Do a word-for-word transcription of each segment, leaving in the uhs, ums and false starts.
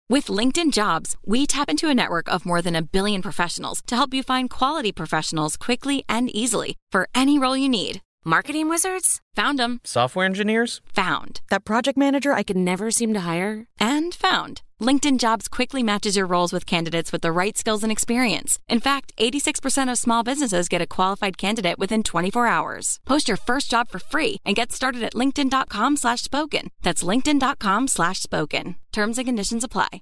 With LinkedIn Jobs, we tap into a network of more than a billion professionals to help you find quality professionals quickly and easily for any role you need. Marketing wizards? Found them. Software engineers? Found. That project manager I could never seem to hire? And found. LinkedIn Jobs quickly matches your roles with candidates with the right skills and experience. In fact, eighty-six percent of small businesses get a qualified candidate within twenty-four hours. Post your first job for free and get started at linkedin.com slash spoken. That's linkedin.com slash spoken. Terms and conditions apply.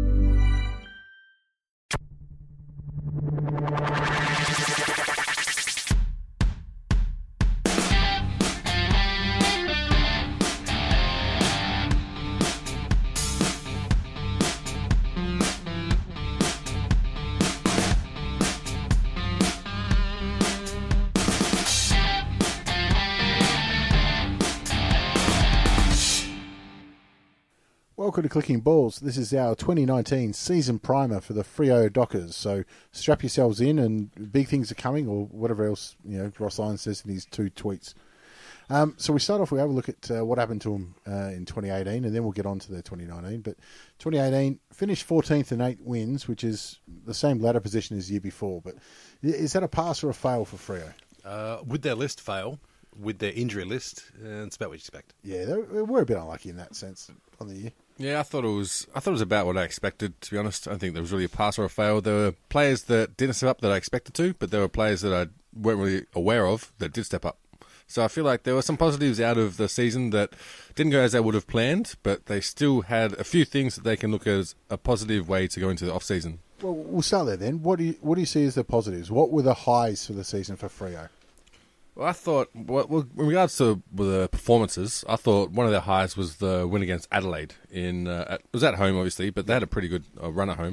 Welcome to Clicking Balls. This is our twenty nineteen season primer for the Freo Dockers. So strap yourselves in, and big things are coming, or whatever else you know Ross Lyons says in his two tweets. Um, so we start off. We have a look at uh, what happened to them uh, in twenty eighteen, and then we'll get on to the twenty nineteen. But twenty eighteen finished fourteenth and eight wins, which is the same ladder position as the year before. But is that a pass or a fail for Freo? Uh, with their list fail, with their injury list, uh, it's about what you expect. Yeah, they were a bit unlucky in that sense on the year. Yeah, I thought it was. I thought it was about what I expected. To be honest, I don't think there was really a pass or a fail. There were players that didn't step up that I expected to, but there were players that I weren't really aware of that did step up. So I feel like there were some positives out of the season that didn't go as they would have planned, but they still had a few things that they can look at as a positive way to go into the off season. Well, we'll start there then. What do you what do you see as the positives? What were the highs for the season for Freo? Well, I thought, well, in regards to the performances, I thought one of their highs was the win against Adelaide. In uh, at, it was at home, obviously, but they had a pretty good uh, run at home.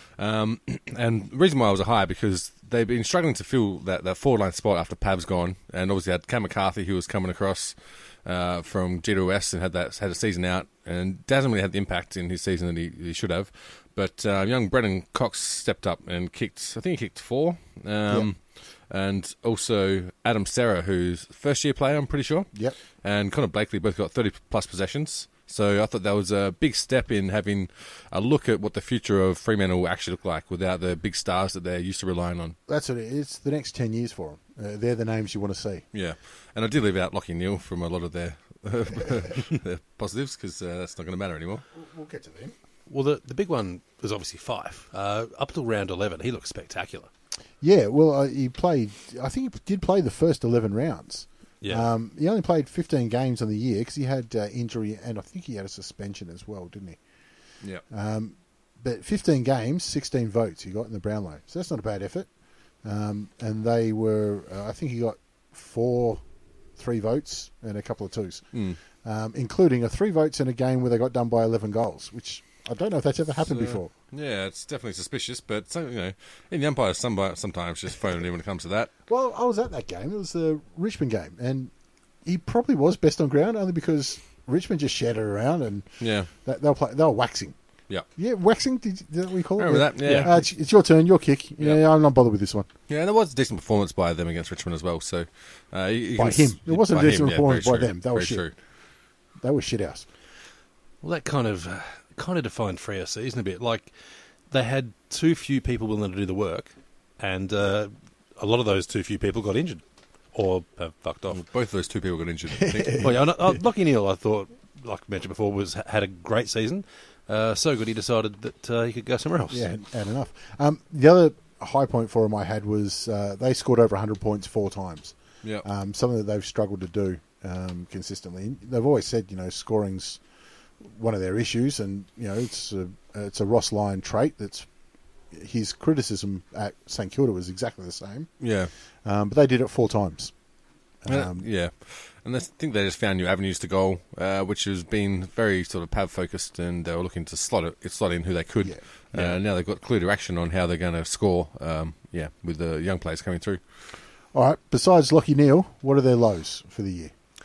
Um, and the reason why I was a high, because they've been struggling to fill that, that forward-line spot after Pav's gone. And obviously had Cam McCarthy, who was coming across uh, from G two S and had that had a season out. And hasn't really had the impact in his season that he, he should have. But uh, young Brennan Cox stepped up and kicked, I think he kicked four. Um, yep. And also Adam Serra, who's first-year player, I'm pretty sure. Yep. And Connor Blakely both got thirty-plus possessions. So I thought that was a big step in having a look at what the future of Fremantle will actually look like without the big stars that they're used to relying on. That's what it is. It's the next ten years for them. Uh, they're the names you want to see. Yeah. And I did leave out Lachie Neale from a lot of their, their positives, because uh, that's not going to matter anymore. We'll get to them. Well, the, the big one was obviously Fife. Uh, up until round eleven, he looked spectacular. Yeah, well, uh, he played, I think he did play the first eleven rounds. Yeah. Um, he only played fifteen games on the year because he had uh, injury, and I think he had a suspension as well, didn't he? Yeah. Um, but fifteen games, sixteen votes he got in the Brownlow. So that's not a bad effort. Um, and they were, uh, I think he got four, three votes and a couple of twos, mm. um, including a three votes in a game where they got done by eleven goals, which I don't know if that's ever happened so, before. Yeah, it's definitely suspicious, but you know, in the umpires some, sometimes just phone it in when it comes to that. Well, I was at that game. It was the Richmond game, and he probably was best on ground only because Richmond just shattered around and yeah, they, they were play, they were waxing. Yeah, yeah, waxing. Did, did that what we call it? Remember yeah. that? Yeah, uh, it's, it's your turn, your kick. Yeah, yeah, I'm not bothered with this one. Yeah, and there was a decent performance by them against Richmond as well. So uh, you, you by can, him, it wasn't a decent him, performance yeah, by true, them. That was shit. True. That was shit house. Well, that kind of uh, kind of defined Freo season a bit. Like, they had too few people willing to do the work, and uh, a lot of those too few people got injured or have fucked off. Well, both of those two people got injured. I think. Well, yeah, uh, Lachie Neale, I thought, like I mentioned before, was had a great season. Uh, so good he decided that uh, he could go somewhere else. Yeah, and enough. Um, the other high point for him I had was uh, they scored over one hundred points four times. Yeah, um, something that they've struggled to do um, consistently. They've always said, you know, scoring's one of their issues, and you know it's a it's a Ross Lyon trait. That's his criticism at St Kilda was exactly the same. Yeah, um, but they did it four times. Um, yeah, and I think they just found new avenues to goal, uh, which has been very sort of Pav focused, and they were looking to slot it, slot in who they could. Yeah. Uh, Yeah. Now they've got clear direction on how they're going to score. Um, yeah, with the young players coming through. All right. Besides Lachie Neale, what are their lows for the year?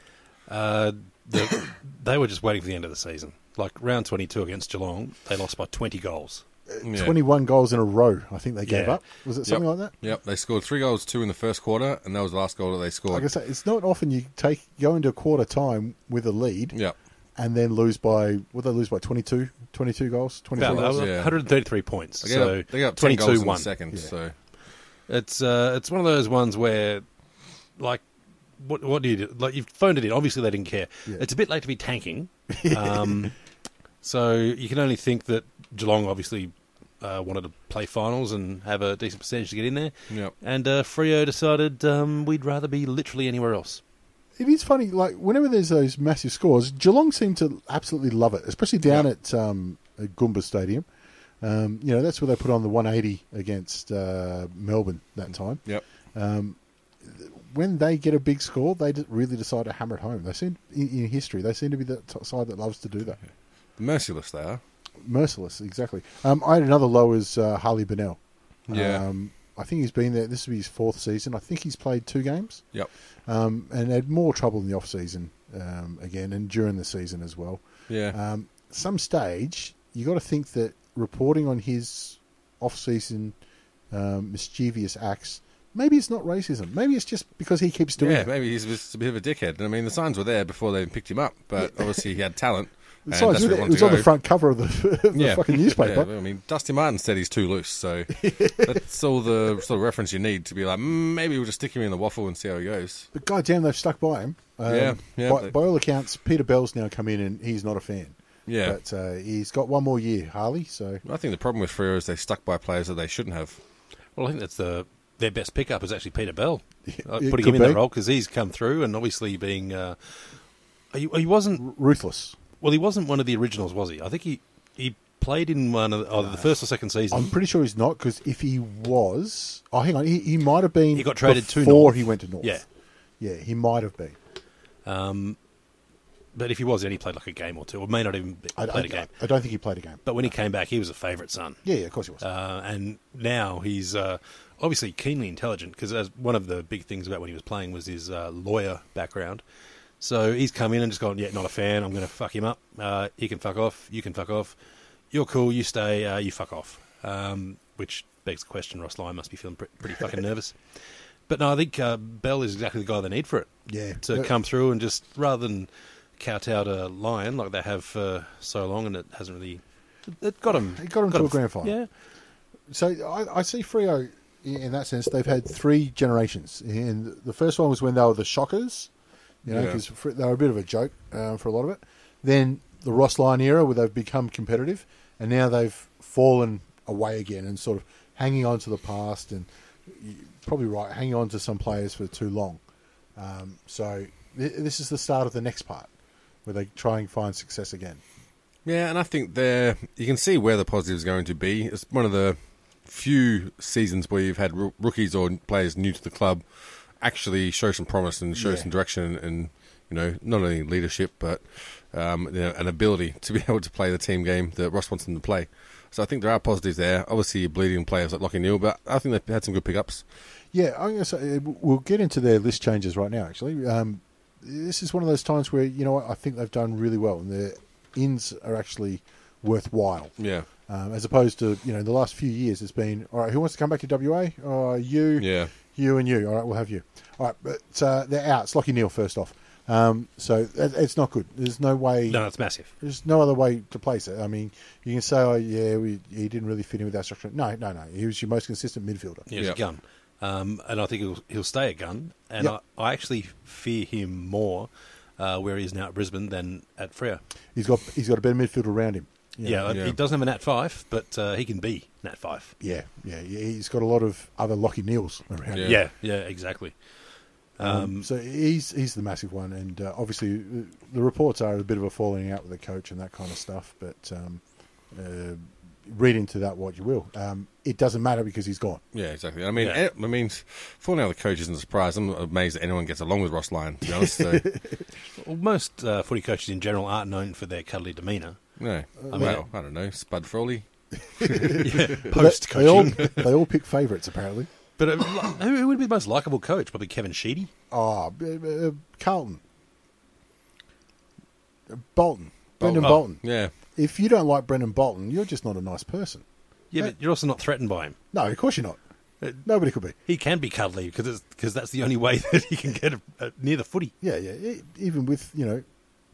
Uh, the, they were just waiting for the end of the season. Like round twenty-two against Geelong, they lost by twenty goals. Yeah. twenty-one goals in a row, I think they gave Yeah. up. Was it something Yep. like that? Yep, they scored three goals, two in the first quarter, and that was the last goal that they scored. Like I say, it's not often you take go into a quarter time with a lead Yep. and then lose by, what they lose by, twenty-two, twenty-two goals? twenty-three About, goals? uh, Yeah. one hundred thirty-three points. They so got, they got ten goals twenty-two in one. the second, Yeah. so... It's uh, it's one of those ones where, like, what what do you do? Like, you've phoned it in. Obviously, they didn't care. Yeah. It's a bit late to be tanking. Um, so you can only think that Geelong obviously uh, wanted to play finals and have a decent percentage to get in there. Yep. And uh, Freo decided um, we'd rather be literally anywhere else. It is funny, like, whenever there's those massive scores, Geelong seem to absolutely love it, especially down Yeah. at, um, at Goomba Stadium. Um, you know, that's where they put on the one eighty against uh, Melbourne that time. Yep. Um, when they get a big score, they d- really decide to hammer it home. They seem, in, in history, they seem to be the t- side that loves to do that. Merciless they are. Merciless, exactly. Um, I had another low as uh, Harley Bennell. Yeah. Um, I think he's been there. This will be his fourth season. I think he's played two games. Yep. Um, and had more trouble in the off season um, again, and during the season as well. Yeah. Um, some stage, you got to think that reporting on his off season um, mischievous acts, maybe it's not racism. Maybe it's just because he keeps doing yeah, it. maybe he's just a bit of a dickhead. I mean, the signs were there before they picked him up, but obviously he had talent. and Besides, that's where he it wanted was to on the go. front cover of the, of the fucking newspaper. Yeah, I mean, Dusty Martin said he's too loose, so that's all the sort of reference you need to be like, mm, maybe we'll just stick him in the waffle and see how he goes. But goddamn, they've stuck by him. Um, Yeah, yeah, by, they- by all accounts, Peter Bell's now come in and he's not a fan. Yeah. But uh, he's got one more year, Harley. So I think the problem with Freo is they stuck by players that they shouldn't have. Well, I think that's the their best pickup is actually Peter Bell. Uh, it putting could him in be. that role because he's come through and obviously being. Uh, he, he wasn't. ruthless. Well, he wasn't one of the originals, was he? I think he he played in one of the, either the first or second season. I'm pretty sure he's not, because if he was, oh, hang on, he, he might have been. He got traded to before North. he went to North. Yeah. yeah, he might have been. Um, but if he was, then he played like a game or two, or may not even be- I, played I, a game. I don't think he played a game. But when he came back, he was a favourite son. Yeah, yeah, of course he was. Uh, and now he's uh, obviously keenly intelligent because as one of the big things about when he was playing was his uh, lawyer background. So he's come in and just gone, yeah, not a fan. I'm going to fuck him up. Uh, he can fuck off. You can fuck off. You're cool. You stay. Uh, you fuck off. Um, which begs the question, Ross Lyon must be feeling pre- pretty fucking nervous. But no, I think uh, Bell is exactly the guy they need for it. Yeah. To But- come through and just, rather than kowtow to Lyon like they have for so long and it hasn't really... It got him. It got him to a grand final. Yeah. So I, I see Freo in in that sense. They've had three generations. And the first one was when they were the Shockers, you know, Yeah. because they were a bit of a joke uh, for a lot of it. Then the Ross Lyon era, where they've become competitive, and now they've fallen away again and sort of hanging on to the past, and you're probably right, hanging on to some players for too long. Um, so th- this is the start of the next part, where they try and find success again. Yeah, and I think there you can see where the positive is going to be. It's one of the few seasons where you've had roo- rookies or players new to the club actually show some promise and show Yeah. some direction, and you know, not only leadership but um, you know, an ability to be able to play the team game that Ross wants them to play. So I think there are positives there. Obviously, you're bleeding players like Lockie Neal, but I think they've had some good pickups. Yeah, I'm going to say we'll get into their list changes right now. Actually, um, this is one of those times where you know what, I think they've done really well, and their ins are actually worthwhile. Yeah, Um, as opposed to you know the last few years, it's been all right. Who wants to come back to W A? Uh, you, yeah, you, and you. All right, we'll have you. All right, but uh, they're out. It's Lockie Neal first off. Um, so it, it's not good. There's no way. No, it's massive. There's no other way to place it. I mean, you can say, oh yeah, we, he didn't really fit in with our structure. No, no, no. He was your most consistent midfielder. He was Yep. a gun. Um, and I think he'll, he'll stay a gun. And Yep. I, I actually fear him more uh, where he is now at Brisbane than at Freo. He's got he's got a better midfield around him. You Yeah, know? Yeah. he doesn't have a Nat five, but uh, he can be Nat five. yeah, yeah. He's got a lot of other Lockie Neals around. Yeah. him. Yeah, yeah, exactly. Um, Um, so he's he's the massive one, and uh, obviously uh, the reports are a bit of a falling out with the coach and that kind of stuff. But um, uh, read into that what you will. Um, it doesn't matter because he's gone. yeah, exactly. I mean, Yeah. eh, I mean, falling out of the coach isn't a surprise. I'm amazed that anyone gets along with Ross Lyon, to be honest. So, well, most uh, footy coaches in general aren't known for their cuddly demeanour. no, I mean- well, I don't know, Spud Frawley. yeah, But post they, they all coaching. they all pick favourites apparently. But uh, who who would be the most likable coach? Probably Kevin Sheedy. Oh, uh, uh, Carlton, Uh, Bolton, Brendan Oh, Bolton. Yeah, If you don't like Brendan Bolton, you're just not a nice person. Yeah, but you're also not threatened by him. No, of course you're not. Uh, Nobody could be. He can be cuddly because because that's the only way that he can get uh, near the footy. Yeah, yeah. e- Even with you know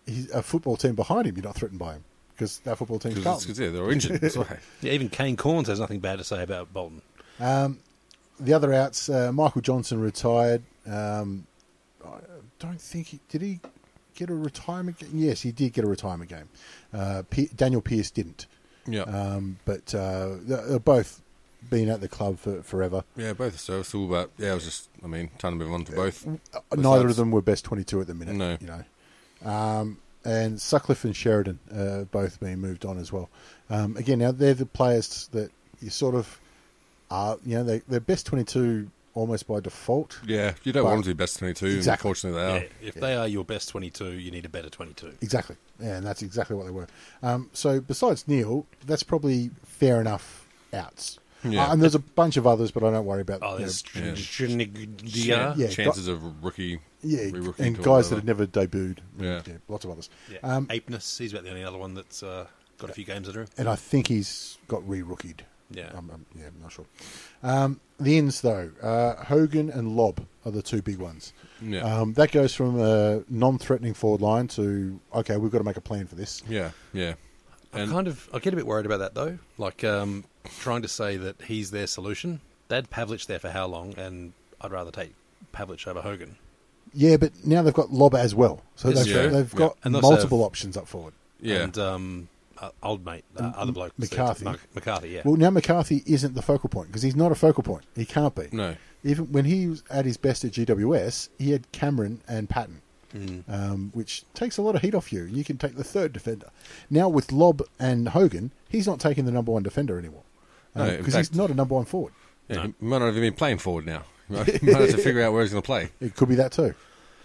he's a football team behind him, you're not threatened by him because that football team's Because Carlton. yeah, they're injured. That's why. Yeah, even Kane Corns has nothing bad to say about Bolton. Um, the other outs, uh, Michael Johnson retired. Um, I don't think he did. He get a retirement game? Yes, he did get a retirement game. Uh, P- Daniel Pearce didn't. Yeah. Um, but uh, they're both been at the club for forever. Yeah, both are serviceable, but yeah, I was just, I mean, time to move on to both. Uh, Besides- Neither of them were best twenty-two at the minute. No. You know. Um, and Sutcliffe and Sheridan uh, both being moved on as well. Um, again, now they're the players that you sort of are, you know, they, they're best twenty-two almost by default. Yeah, you don't But- want them to be best twenty-two. Exactly. Unfortunately, they Yeah, are. if they are your best twenty-two, you need a better twenty-two. Exactly. Yeah, and that's exactly what they were. Um, so besides Neil, that's probably fair enough outs. Yeah. Uh, and there's a bunch of others, but I don't worry about. Oh, you know, there's Yeah. Trinigdia. Yeah, Chances of rookie, yeah, re-rookie and or guys that whatever. had never debuted. Yeah. lots of others. Yeah. Um, Apeness, he's about the only other one that's uh, got a few games under him. and I think he's got re-rookied. Yeah. I'm, I'm, yeah, I'm not sure. Um, the ins, though, uh, Hogan and Lobb are the two big ones. Yeah. Um, that goes from a non-threatening forward line to, okay, we've got to make a plan for this. yeah, yeah. I And kind of, I get a bit worried about that though. Like um, trying to say that he's their solution. They had Pavlich there for how long, and I'd rather take Pavlich over Hogan. Yeah, but now they've got Lobb as well. So Yes, they've, yeah. they've Yeah. got And they also multiple have- options up forward. yeah, And um, uh, old mate, uh, And other bloke, McCarthy. Mac- McCarthy, yeah. Well, now McCarthy isn't the focal point because he's not a focal point. He can't be. no, Even when he was at his best at G W S, he had Cameron and Patton, Mm. um, which takes a lot of heat off you. You can take the third defender. Now with Lobb and Hogan, he's not taking the number one defender anymore No, in because he's fact- not a number one forward. yeah. No. He might not even be playing forward now. He might, he might have to figure out where he's going to play. It could be that too.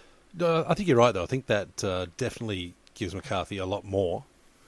Uh, I think you're right, though. I think that uh, definitely gives McCarthy a lot more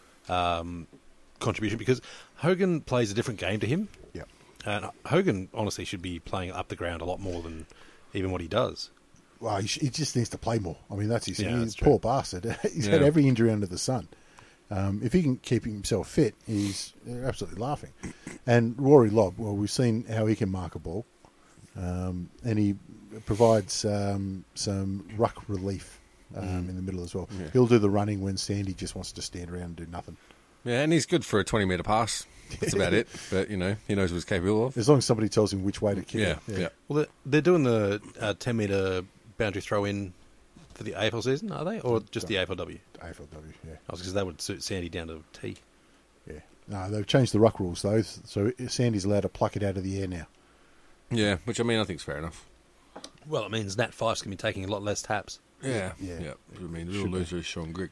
um, contribution because Hogan plays a different game to him. Yeah. And Hogan, honestly, should be playing up the ground a lot more than even what he does. Well, he, sh- he just needs to play more. I mean, that's his Yeah, he's that's a poor bastard. He's had Yeah. every injury under the sun. Um, if he can keep himself fit, he's they're absolutely laughing. And Rory Lobb, well, we've seen how he can mark a ball, um, and he provides um, some ruck relief um, Mm. in the middle as well. Yeah. He'll do the running when Sandy just wants to stand around and do nothing. Yeah, and he's good for a twenty metre pass. That's about it. But, you know, he knows what he's capable of. As long as somebody tells him which way to kick Yeah, it. yeah. Well, they're, they're doing the uh, ten metre boundary throw in for the A F L season, are they? Or just the A F L W? A F L W, yeah. I was because that would suit Sandy down to T. yeah. No, they've changed the ruck rules, though, so Sandy's allowed to pluck it out of the air now. Yeah, which, I mean, I think is fair enough. Well, it means Nat Fife's going to be taking a lot less taps. Yeah, Yeah. yeah. I mean, the Should real be. loser is Sean Grigg.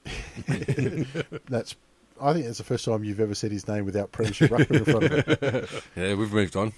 That's, I think that's the first time you've ever said his name without Premiership Ruckman in front of it. Yeah, we've moved on.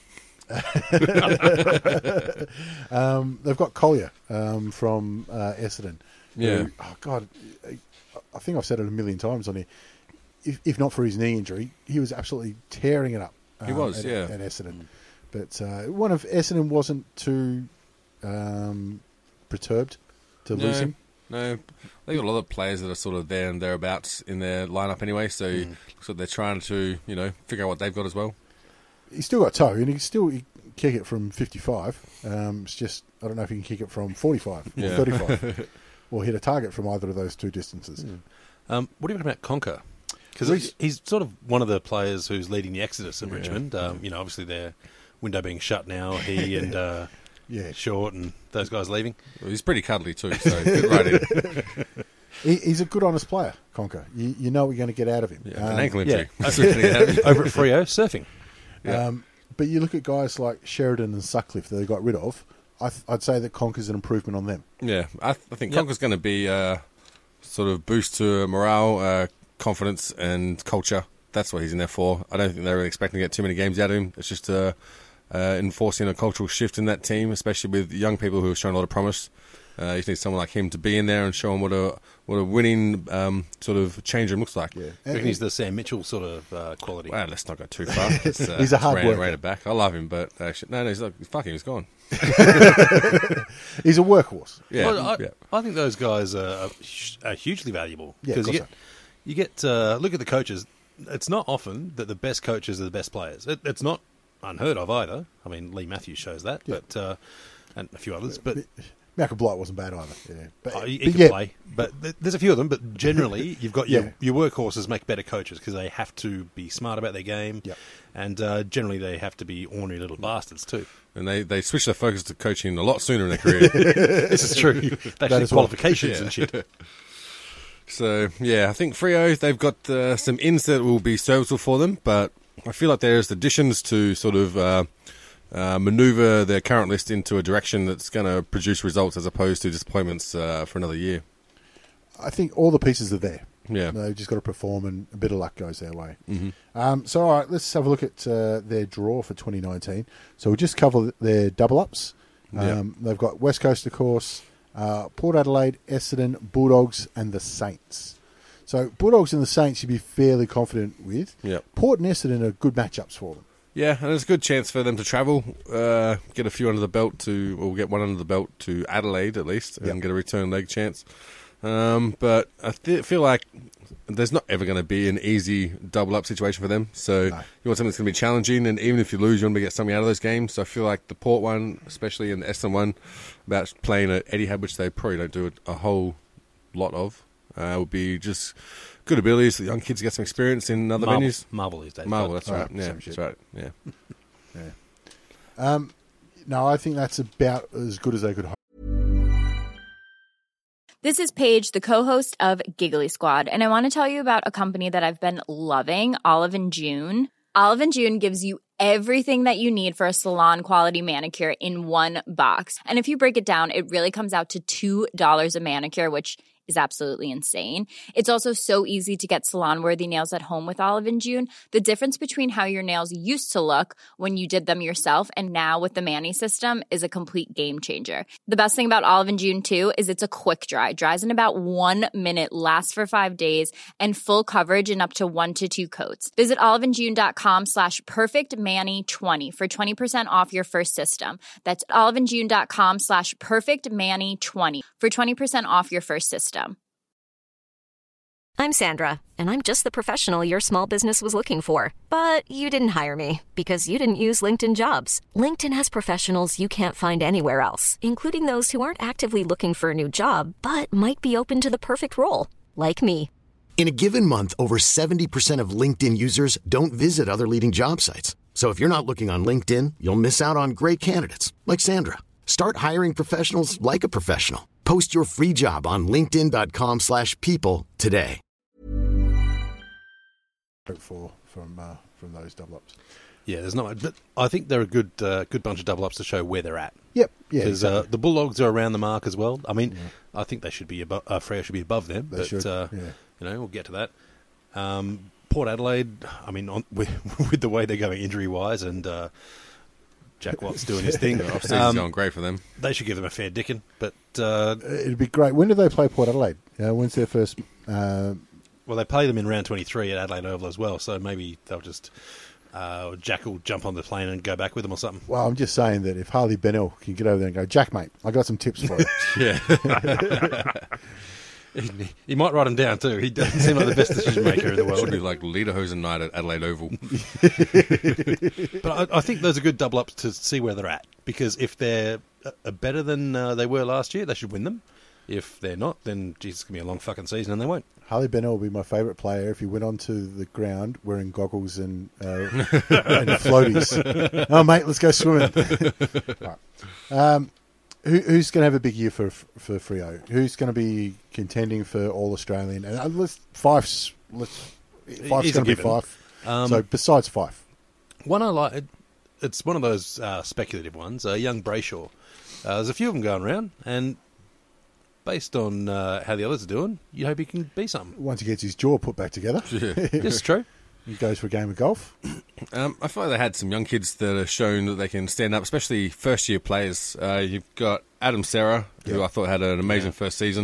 Um, they've got Collier um, from uh, Essendon. Yeah. Who, oh, God, I think I've said it a million times on here. If, if not for his knee injury, he was absolutely tearing it up. He um, was, at, yeah. at Essendon. But uh, one of Essendon wasn't too um, perturbed to lose him. No, they've got a lot of players that are sort of there and thereabouts in their lineup anyway, so Mm. looks like they're trying to, you know, figure out what they've got as well. He's still got toe, and he can still he can kick it from fifty-five. Um, it's just, I don't know if he can kick it from forty-five or Yeah. thirty-five. Or hit a target from either of those two distances. Um, what do you reckon about Conker? Because Reece- he's sort of one of the players who's leading the exodus in Yeah. Richmond. Um, you know, obviously their window being shut now. He and uh, Yeah, Short and those guys leaving. Well, he's pretty cuddly too, so fit right in. he, he's a good, honest player, Conker. You, you know what you're going to get out of him. Yeah, Um, an ankle yeah. injury. That's what you're gonna have. Over at Freo, surfing. Yeah. Um, but you look at guys like Sheridan and Sutcliffe that they got rid of. I th- I'd say that Conker's an improvement on them. Yeah, I, th- I think Yep. Conker's going to be uh, sort of boost to morale, uh, confidence, and culture. That's what he's in there for. I don't think they're really expecting to get too many games out of him. It's just uh, uh, enforcing a cultural shift in that team, especially with young people who have shown a lot of promise. Uh, you just need someone like him to be in there and show them what a what a winning um, sort of change room looks like. Yeah, I reckon he's the Sam Mitchell sort of uh, quality. Wow, let's not go too far. Let's, uh, He's a hard let's rein it- worker. rein it back. I love him, but actually, no, no, he's like, fuck him, he's gone. he's a workhorse. Yeah, Well, I, yeah. I think those guys are, are hugely valuable Yeah, because of you course get you get uh, look at the coaches. It's not often that the best coaches are the best players. It, it's not unheard of either. I mean, Lee Matthews shows that, Yeah. but uh, and a few others. But Malcolm Blight wasn't bad either. Yeah, but, Oh, he he but can yeah, play, but th- there's a few of them. But generally, you've got your Yeah. your workhorses make better coaches because they have to be smart about their game, Yep. and uh, generally they have to be ornery little bastards too. And they, they switch their focus to coaching a lot sooner in their career. This is true. They That have is well. qualifications Yeah. and shit. So, yeah, I think Freo, they've got uh, some ins that will be serviceable for them, but I feel like there's additions to sort of uh, uh, maneuver their current list into a direction that's going to produce results as opposed to disappointments uh, for another year. I think all the pieces are there. Yeah. They've just got to perform, and a bit of luck goes their way. Mm-hmm. Um, so, all right, let's have a look at uh, their draw for twenty nineteen. So we'll just cover their double-ups. Um, They've got West Coast, of course, uh, Port Adelaide, Essendon, Bulldogs, and the Saints. So Bulldogs and the Saints you'd be fairly confident with. Yep. Port and Essendon are good matchups for them. Yeah, and it's a good chance for them to travel, uh, get a few under the belt to, or get one under the belt to Adelaide at least, and Yep. get a return leg chance. Um, but I th- feel like there's not ever going to be an easy double-up situation for them. So No. you want something that's going to be challenging, and even if you lose, you want to get something out of those games. So I feel like the Port one, especially in the Essendon one, about playing at Etihad, which they probably don't do a whole lot of, uh, would be just good abilities so the young kids get some experience in other Marvel, venues. Marvel these days. Marvel, but- that's Oh, right. Yeah, same that's shit. right. Yeah. Yeah. Um, no, I think that's about as good as they could hope. This is Paige, the co-host of Giggly Squad, and I want to tell you about a company that I've been loving, Olive and June. Olive and June gives you everything that you need for a salon-quality manicure in one box. And if you break it down, it really comes out to two dollars a manicure, which is absolutely insane. It's also so easy to get salon-worthy nails at home with Olive and June. The difference between how your nails used to look when you did them yourself and now with the Mani system is a complete game changer. The best thing about Olive and June, too, is it's a quick dry. Dries in about one minute, lasts for five days, and full coverage in up to one to two coats. Visit oliveandjune.com slash perfectmani20 for twenty percent off your first system. That's oliveandjune.com slash perfectmani20 for twenty percent off your first system. I'm Sandra, and I'm just the professional your small business was looking for. But you didn't hire me because you didn't use LinkedIn Jobs. LinkedIn has professionals you can't find anywhere else, including those who aren't actively looking for a new job, but might be open to the perfect role, like me. In a given month, over seventy percent of LinkedIn users don't visit other leading job sites. So if you're not looking on LinkedIn, you'll miss out on great candidates like Sandra. Start hiring professionals like a professional. Post your free job on linkedin.com slash people today. For from uh, from those double ups. Yeah, there's not much, but I think they're a good uh, good bunch of double ups to show where they're at. Yep, yeah, Because exactly. uh, the Bulldogs are around the mark as well. I mean, I think they should be above. Uh, Freo should be above them, They but should, uh, yeah. you know, we'll get to that. Um, Port Adelaide. I mean, on, with, with the way they're going injury wise, and uh, Jack Watt's doing his thing, Off season's um, going great for them. they should give them a fair dicking. But uh, It'd be great. When do they play Port Adelaide? Uh, when's their first? Uh, well, they play them in round twenty-three at Adelaide Oval as well. So maybe they'll just uh, Jack will jump on the plane and go back with them or something. well, I'm just saying that if Harley Bennell can get over there and go, Jack, mate, I got some tips for you. Yeah. He, he might write them down too. He doesn't seem like the best decision maker in the Should be world. like Lederhosen night at Adelaide Oval. But I, I think those are good double ups to see where they're at. Because if they're uh, better than uh, they were last year, they should win them. If they're not, then geez, it's going to be a long fucking season and they won't. Harley Bennell will be my favourite player if he went onto the ground wearing goggles and, uh, and floaties. Oh, mate, let's go swimming. Right. Um, who, who's going to have a big year for for Freo? Who's going to be contending for All Australian? And uh, let's Fife's let's Fife's He's a going to be given. Fife. Um, so besides Fife, One I like, it- it's one of those uh, speculative ones. Uh, young Brayshaw. Uh, there's a few of them going around, and based on uh, how the others are doing, you hope he can be something. once he gets his jaw put back together, This is true. he goes for a game of golf. Um, I feel like they had some young kids that have shown that they can stand up, especially first-year players. Uh, you've got Adam Serra, who Yeah. I thought had an amazing first season.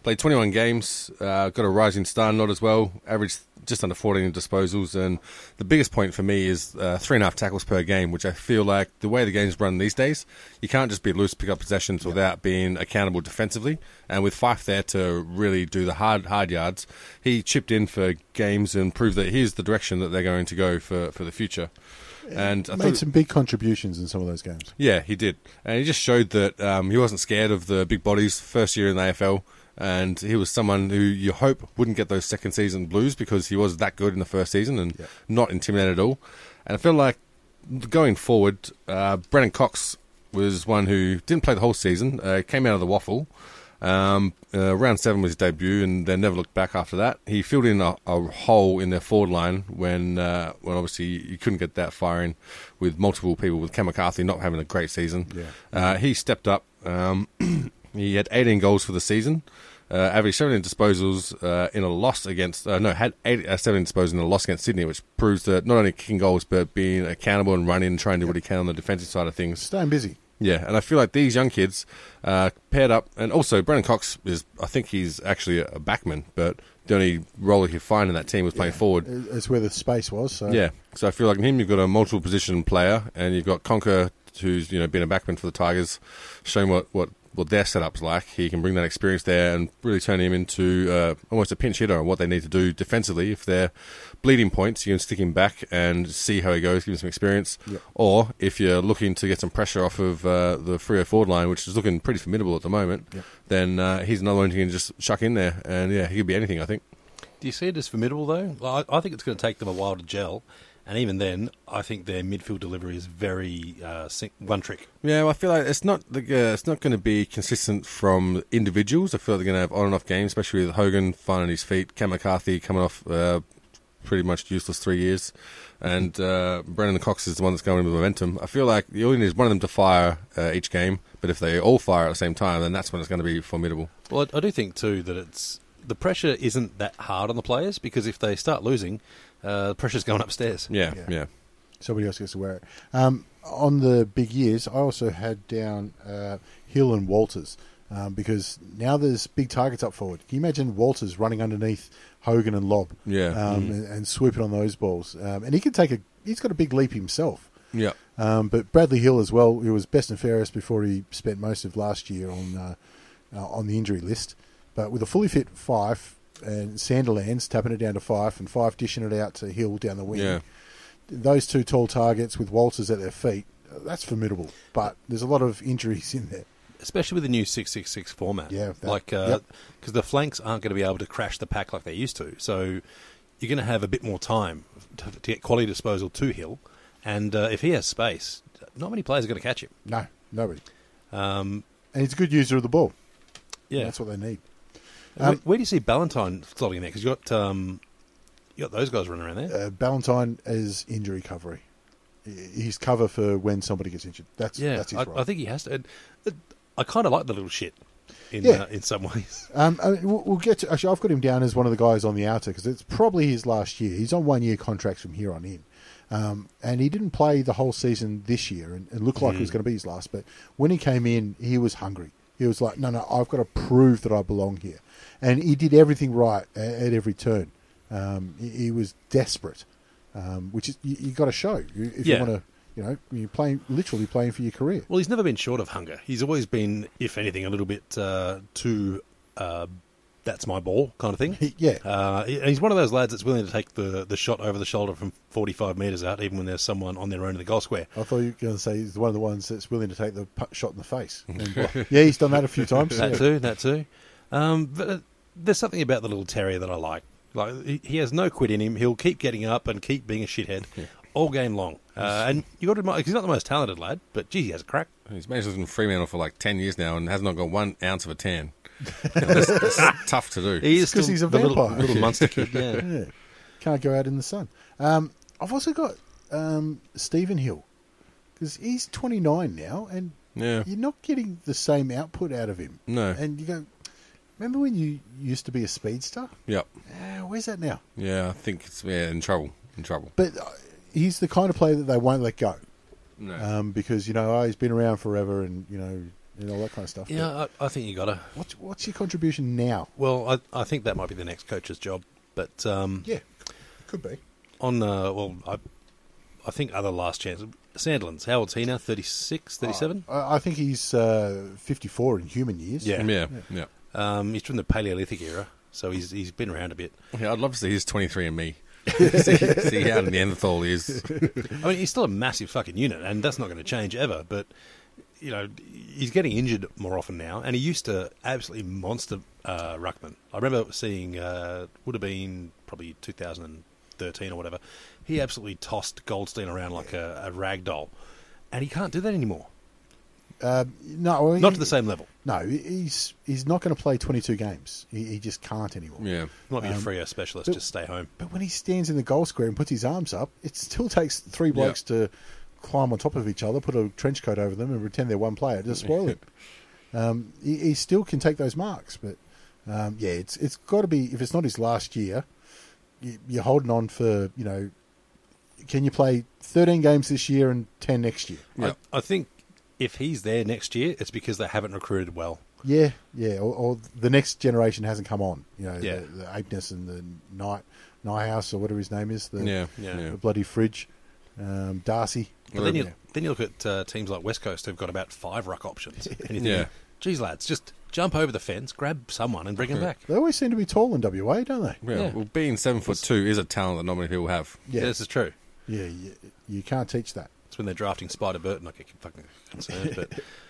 Played twenty-one games, uh, got a rising star nod as well, averaged just under fourteen disposals, and the biggest point for me is uh, three and a half tackles per game, which I feel like the way the game's run these days, you can't just be loose, pick up possessions yep. without being accountable defensively. And with Fife there to really do the hard hard yards, he chipped in for games and proved that here's the direction that they're going to go for, for the future. And I made thought, some big contributions in some of those games. Yeah, he did. And he just showed that um, he wasn't scared of the big bodies first year in the A F L. And he was someone who you hope wouldn't get those second season blues because he was that good in the first season and yeah. not intimidated at all. And I feel like going forward, uh, Brennan Cox was one who didn't play the whole season, uh, came out of the waffle. Um, uh, round seven was his debut, and they never looked back after that. He filled in a, a hole in their forward line when, uh, when obviously you couldn't get that firing with multiple people, with Cam McCarthy not having a great season. Yeah. Uh, he stepped up. Um, he had eighteen goals for the season. Uh, averaged seventeen disposals uh, in a loss against... Uh, no, had eight, uh, seventeen disposals in a loss against Sydney, which proves that not only kicking goals, but being accountable and running and trying to do what he can on the defensive side of things. Staying busy. Yeah, and I feel like these young kids uh, paired up... And also, Brennan Cox is... I think he's actually a backman, but the only role he could find in that team was playing yeah, forward. It's where the space was. So. Yeah, so I feel like in him you've got a multiple position player, and you've got Conker, who's you know been a backman for the Tigers, showing what... what what their setup's like. He can bring that experience there and really turn him into uh, almost a pinch hitter on what they need to do defensively. If they're bleeding points, you can stick him back and see how he goes, give him some experience. Yep. Or if you're looking to get some pressure off of uh, the Freo forward line, which is looking pretty formidable at the moment, yep. then uh, he's another one you can just chuck in there. And yeah, he could be anything, I think. Do you see it as formidable, though? I, I think it's going to take them a while to gel. And even then, I think their midfield delivery is very uh, one trick. Yeah, well, I feel like it's not the, uh, it's not going to be consistent from individuals. I feel like they're going to have on and off games, especially with Hogan finding his feet, Cam McCarthy coming off uh, pretty much useless three years, and uh, Brennan Cox is the one that's going with momentum. I feel like you only need one of them to fire uh, each game, but if they all fire at the same time, then that's when it's going to be formidable. Well, I do think too that it's the pressure isn't that hard on the players because if they start losing. Uh, the pressure's going upstairs. Yeah, yeah, yeah. Somebody else gets to wear it. Um, on the big years, I also had down uh, Hill and Walters um, because now there's big targets up forward. Can you imagine Walters running underneath Hogan and Lobb yeah. um, mm. and, and swooping on those balls? Um, and he can take a... He's got a big leap himself. Yeah. Um, but Bradley Hill as well, who was best and fairest before he spent most of last year on, uh, uh, on the injury list. But with a fully fit Fife... and Sanderlands tapping it down to Fife and Fife dishing it out to Hill down the wing. Yeah. Those two tall targets with Walters at their feet, that's formidable. But there's a lot of injuries in there. Especially with the new six six six format. Yeah. That, like, because uh, yep. the flanks aren't going to be able to crash the pack like they used to. So you're going to have a bit more time to, to get quality disposal to Hill. And uh, if he has space, not many players are going to catch him. No, nobody. Um, and he's a good user of the ball. Yeah. That's what they need. Um, where, where do you see Ballantyne slotting in there? Because you got um, you got those guys running around there. Uh, Ballantyne is injury recovery. He's cover for when somebody gets injured. That's yeah. That's his I, role. I think he has to. And, uh, I kind of like the little shit. In yeah. uh, in some ways. Um, I mean, we'll, we'll get to. Actually, I've got him down as one of the guys on the outer because it's probably his last year. He's on one year contracts from here on in. Um, and he didn't play the whole season this year and it looked like mm. it was going to be his last. But when he came in, he was hungry. He was like, no, no, I've got to prove that I belong here. And he did everything right at, at every turn. Um, he, he was desperate, um, which is you, you got to show if yeah. you want to. You know, you're playing literally playing for your career. Well, he's never been short of hunger. He's always been, if anything, a little bit uh, too. Uh, that's my ball kind of thing. yeah, uh, he's one of those lads that's willing to take the, the shot over the shoulder from forty-five metres out, even when there's someone on their own in the goal square. I thought you were going to say he's one of the ones that's willing to take the shot in the face. Yeah, he's done that a few times. that yeah. too, that too. Um, but uh, there's something about the little terrier that I like. Like he, he has no quit in him. He'll keep getting up and keep being a shithead yeah. all game long. Uh, and you got to admire, he's not the most talented lad, but gee, he has a crack. He's managed in Fremantle for like ten years now and has not got one ounce of a tan. that's, that's tough to do. He is because he's a vampire, little, little monster kid. Yeah. yeah, can't go out in the sun. Um, I've also got um, Stephen Hill because he's twenty-nine now, and yeah. you're not getting the same output out of him. No, and you go. Remember when you used to be a speedster? Yep. Uh, where's that now? Yeah, I think it's yeah, in trouble. In trouble. But uh, he's the kind of player that they won't let go. No. Um, because, you know, oh, he's been around forever and, you know, and all that kind of stuff. Yeah, I, I think you got to. What's, what's your contribution now? Well, I, I think that might be the next coach's job. But um, Yeah, could be. on, uh, well, I, I think other last chance. Sandilands, how old's he now? thirty-six, thirty-seven? Oh, I I think he's uh, fifty-four in human years. Yeah. Yeah, yeah. Um, he's from the Paleolithic era, so he's he's been around a bit. Yeah, I'd love to see his twenty-three and me. see, see how Neanderthal he is. I mean, he's still a massive fucking unit, and that's not going to change ever. But you know, he's getting injured more often now, and he used to absolutely monster uh, ruckman. I remember seeing uh, would have been probably two thousand thirteen or whatever. He absolutely tossed Goldstein around like a, a rag doll, and he can't do that anymore. Uh, no, well, Not he- to the same level. No, he's he's not going to play twenty-two games. He, he just can't anymore. Yeah. Might be a Um, Freo specialist. but- Just stay home. But when he stands in the goal square and puts his arms up, it still takes three blokes to climb on top of each other, put a trench coat over them, and pretend they're one player to spoil him. Um, he, he still can take those marks, but um, yeah, it's it's got to be. If it's not his last year, you, you're holding on for you know. Can you play thirteen games this year and ten next year? Yeah. I, I think if he's there next year, it's because they haven't recruited well. Yeah, yeah, or, or the next generation hasn't come on. You know, Yeah. the, the Apeness and the Night Nighthouse or whatever his name is. The, Yeah, Yeah. yeah. the bloody fridge, um, Darcy. But then you Yeah. then you look at uh, teams like West Coast who've got about five ruck options. And you think, Yeah. geez, lads, just jump over the fence, grab someone, and bring them back. They always seem to be tall in W A, don't they? Yeah. Yeah. Well, being seven foot two is a talent that not many people have. Yeah, this is true. Yeah, you, you can't teach that. It's when they're drafting Spider Burton, I get fucking concerned. But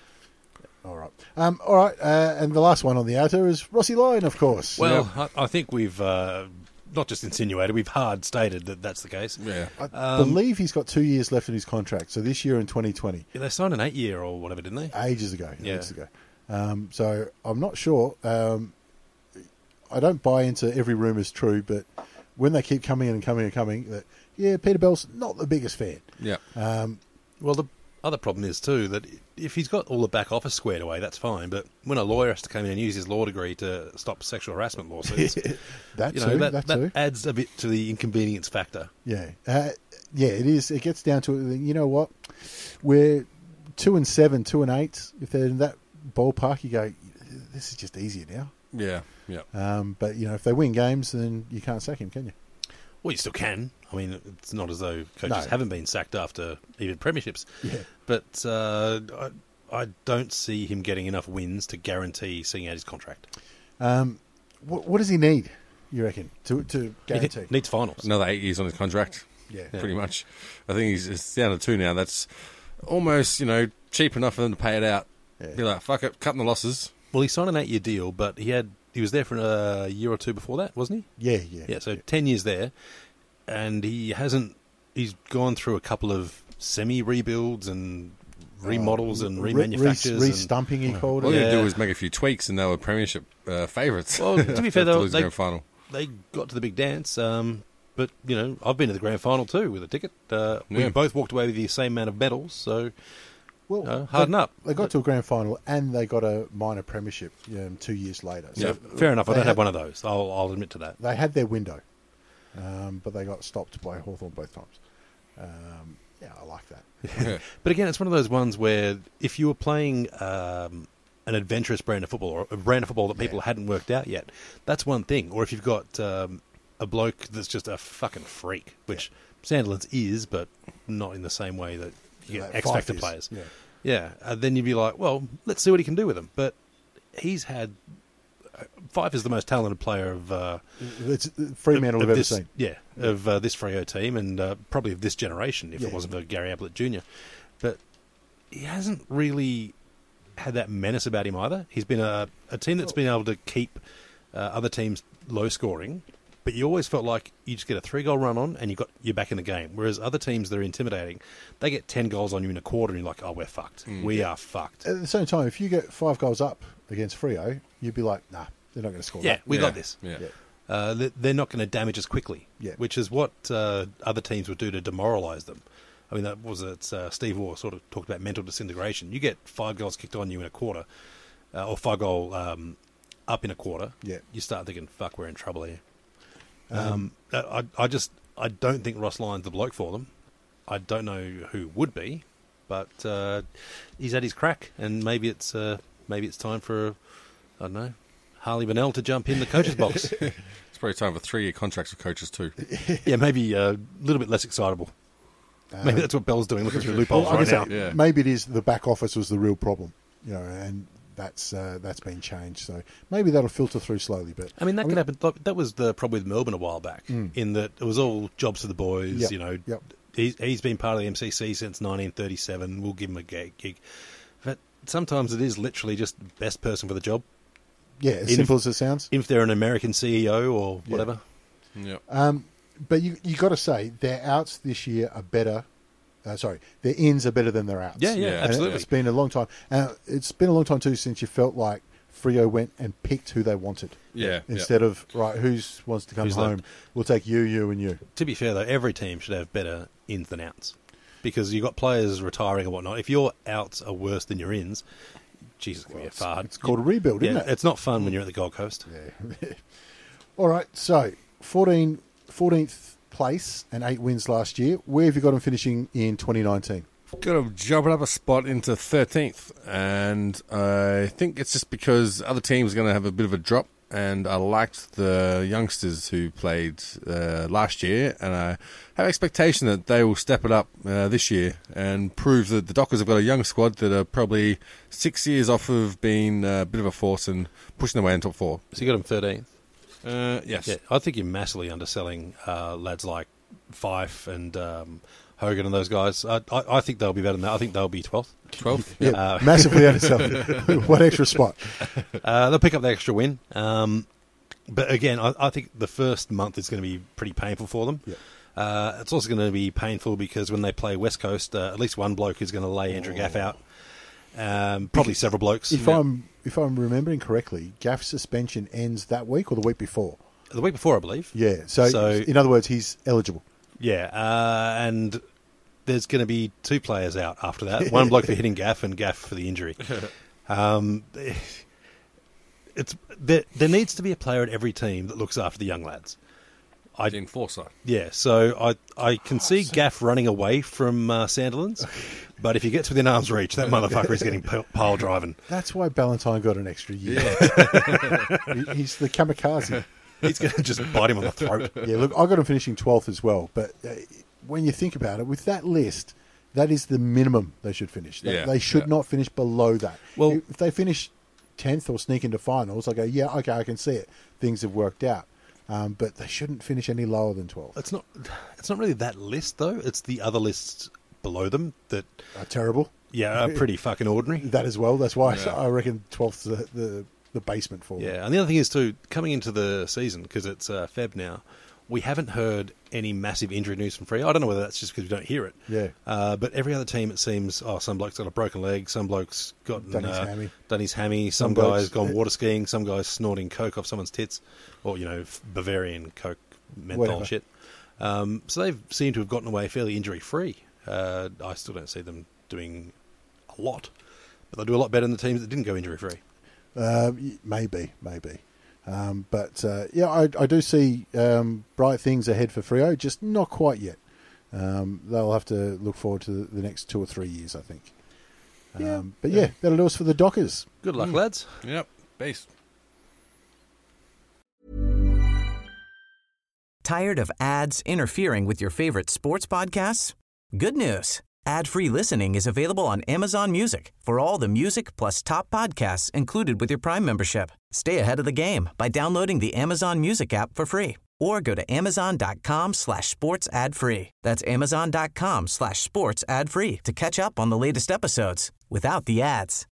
All right. Um, all right. Uh, and the last one on the outer is Rossi Lyon, of course. well, I, I think we've uh, not just insinuated, we've hard stated that that's the case. Yeah. I um, believe he's got two years left in his contract. So this year and twenty twenty, Yeah, they signed an eight-year or whatever, didn't they? ages ago. Yeah. Ages ago. Um, so I'm not sure. Um, I don't buy into every rumour's true, but when they keep coming and coming and coming, that yeah, Peter Bell's not the biggest fan. Yeah. Um, Well, the other problem is too that if he's got all the back office squared away, that's fine. But when a lawyer has to come in and use his law degree to stop sexual harassment lawsuits, that you too. know that, that, that too. adds a bit to the inconvenience factor. Yeah, uh, yeah, it is. It gets down to you know what, we're two and seven, two and eight. If they're in that ballpark, you go, this is just easier now. Yeah. Yeah. Um, but you know, if they win games, then you can't sack him, can you? Well, you still can. I mean, it's not as though coaches No. haven't been sacked after even premierships. Yeah. But uh, I, I don't see him getting enough wins to guarantee seeing out his contract. Um, what, what does he need? You reckon to to He guarantee? needs finals. Another eight years on his contract. Yeah. Pretty much. I think he's it's down to two now. That's almost, you know, cheap enough for them to pay it out. Yeah. Be like, fuck it, cutting the losses. Well, he signed an eight-year deal, but he had he was there for a year or two before that, wasn't he? Yeah, yeah, Yeah, so ten years there, and he hasn't. He's gone through a couple of semi-rebuilds and remodels and Re- remanufactures. re- and- restumping. He called All it. you Yeah. do is make a few tweaks, and they were premiership uh, favourites. Well, to be fair, After though, losing they- grand final. they got to the big dance. Um, but you know, I've been to the grand final too with a ticket. Uh, Yeah. We both walked away with the same amount of medals, so Well, uh, harden they, up. They got to a grand final and they got a minor premiership um, two years later. So Yeah, fair enough. I they don't had, have one of those. I'll, I'll admit to that. They had their window, um, but they got stopped by Hawthorn both times. Um, yeah, I like that. Yeah. But again, it's one of those ones where if you were playing um, an adventurous brand of football or a brand of football that people Yeah. hadn't worked out yet, that's one thing. Or if you've got um, a bloke that's just a fucking freak, which Sandilands is, but not in the same way that you get Like X Factor Fife is, players. Yeah. Yeah, and then you'd be like, well, let's see what he can do with him. But he's had... Fife is the most talented player of... Uh, It's Fremantle of I've ever this, seen. Yeah, of uh, this Freo team and uh, probably of this generation, if Yeah. it wasn't for Gary Ablett Junior But he hasn't really had that menace about him either. He's been a, a team that's been able to keep uh, other teams low scoring, but you always felt like you just get a three goal run on and you got you're back in the game. Whereas other teams that are intimidating, they get ten goals on you in a quarter and you're like, oh, we're fucked. We are fucked. At the same time, if you get five goals up against Freo, you'd be like, nah, they're not going to score Yeah, that. we Yeah. got this. Yeah. Yeah. Uh, they- they're not going to damage us quickly, Yeah. which is what uh, other teams would do to demoralise them. I mean, that was it. Uh, Steve Waugh sort of talked about mental disintegration. You get five goals kicked on you in a quarter, uh, or five goal um, up in a quarter. Yeah. You start thinking, "Fuck, we're in trouble here." Um, I, I just, I don't think Ross Lyon's the bloke for them. I don't know who would be, but uh, he's had his crack, and maybe it's uh, maybe it's time for, I don't know, Harley Bennell to jump in the coach's box. It's probably time for three-year contracts with coaches too. Yeah, maybe a little bit less excitable. Um, maybe that's what Bell's doing, looking through loopholes well, right now. Yeah. Maybe it is the back office was the real problem, you know, and that's uh, that's been changed. So maybe that'll filter through slowly. But I mean, that I could mean, happen. Like, that was the problem with Melbourne a while back, Mm. in that it was all jobs for the boys. Yep, You know, yep. he's, he's been part of the M C C since nineteen thirty-seven. We'll give him a gig. gig. But sometimes it is literally just best person for the job. Yeah, as If- simple as it sounds. If they're an American C E O or Yeah. whatever. Yep. Um, but you you got to say their outs this year are better. Uh, sorry, their ins are better than their outs. Yeah, yeah, Yeah. And absolutely. It's been a long time. Uh, it's been a long time too since you felt like Freo went and picked who they wanted. Yeah, Instead of right, who's wants to come Who's home? left? We'll take you, you, and you. To be fair, though, every team should have better ins than outs. Because you've got players retiring and whatnot. If your outs are worse than your ins, Jesus, it can be a far. It's called a rebuild, Yeah, isn't it? it's not fun when you're at the Gold Coast. Yeah. All right, so fourteen, fourteenth place and eight wins last year. Where have you got them finishing in twenty nineteen? Got to jump it up a spot into thirteenth, and I think it's just because other teams are going to have a bit of a drop, and I liked the youngsters who played uh, last year, and I have expectation that they will step it up uh, this year and prove that the Dockers have got a young squad that are probably six years off of being a bit of a force and pushing their way in top four. So you got them thirteenth. Uh, yes. Yeah, I think you're massively underselling uh, lads like Fife and um, Hogan and those guys. I, I, I think they'll be better than that. I think they'll be twelfth. twelfth? Yeah, Uh, massively underselling. One extra spot. Uh, they'll pick up the extra win. Um, but again, I, I think the first month is going to be pretty painful for them. Yeah. Uh, it's also going to be painful because when they play West Coast, uh, at least one bloke is going to lay Andrew Gaff out. Um, probably several blokes. If Yeah. I'm if I'm remembering correctly, Gaff's suspension ends that week or the week before. The week before, I believe. Yeah. So, So- in other words, he's eligible. Yeah, uh, and there's going to be two players out after that. One bloke for hitting Gaff and Gaff for the injury. Um, it's there, there needs to be a player at every team that looks after the young lads. I, In foresight. yeah, so I I can see Gaff running away from uh, Sandilands, but if he gets within arm's reach, that motherfucker is getting p- pile driving. That's why Ballantyne got an extra year. He- he's the kamikaze. He's going to just bite him on the throat. Yeah, look, I got him finishing twelfth as well. But uh, when you think about it, with that list, that is the minimum they should finish. They, Yeah, they should yeah. not finish below that. Well- if they finish tenth or sneak into finals, I go, yeah, okay, I can see it. Things have worked out. Um, but they shouldn't finish any lower than twelfth. It's not. It's not really that list though. It's the other lists below them that, Uh, terrible. yeah, are pretty fucking ordinary. That as well. That's why Yeah. I reckon twelfth the, the the basement for them. Yeah, and the other thing is too, coming into the season, because it's uh, Feb now, we haven't heard any massive injury news from Freo. I don't know whether that's just because we don't hear it. Yeah. Uh, but every other team, it seems, oh, some bloke's got a broken leg, some bloke's got Done his uh, hammy. done his hammy, some, Some guy's blokes- gone water skiing, some guy's snorting coke off someone's tits, or, you know, Bavarian coke menthol Whatever. shit. Um, so they've seemed to have gotten away fairly injury-free. Uh, I still don't see them doing a lot, but they do a lot better than the teams that didn't go injury-free. Uh, y- maybe, maybe. Um, but uh, yeah, I, I do see um, bright things ahead for Freo, just not quite yet. Um, they'll have to look forward to the, the next two or three years, I think. Um, Yeah. But yeah, that'll do us for the Dockers. Good luck, lads. Yep. Base. Tired of ads interfering with your favorite sports podcasts? Good news. Ad-free listening is available on Amazon Music for all the music plus top podcasts included with your Prime membership. Stay ahead of the game by downloading the Amazon Music app for free or go to amazon.com slash sports ad free. That's amazon.com slash sports ad free to catch up on the latest episodes without the ads.